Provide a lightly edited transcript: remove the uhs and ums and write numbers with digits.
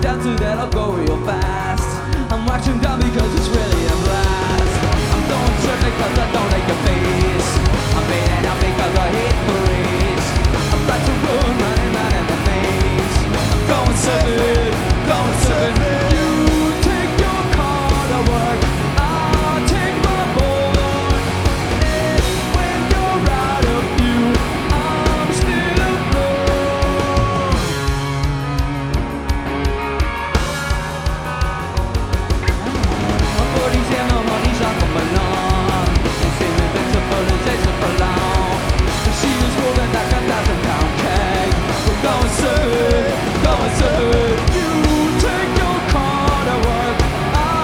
down so that I'll go real fast. I'm watching down because it's really a blast. I'm throwing trips because I don't like your face. I'm fading out because I hate parades. I'm about to run, running right in the maze. I'm going surfing, going surfing. You take your car to work, I'll take my board. And when you're out of view, I'm still alone. My body's and my money's like a balloon.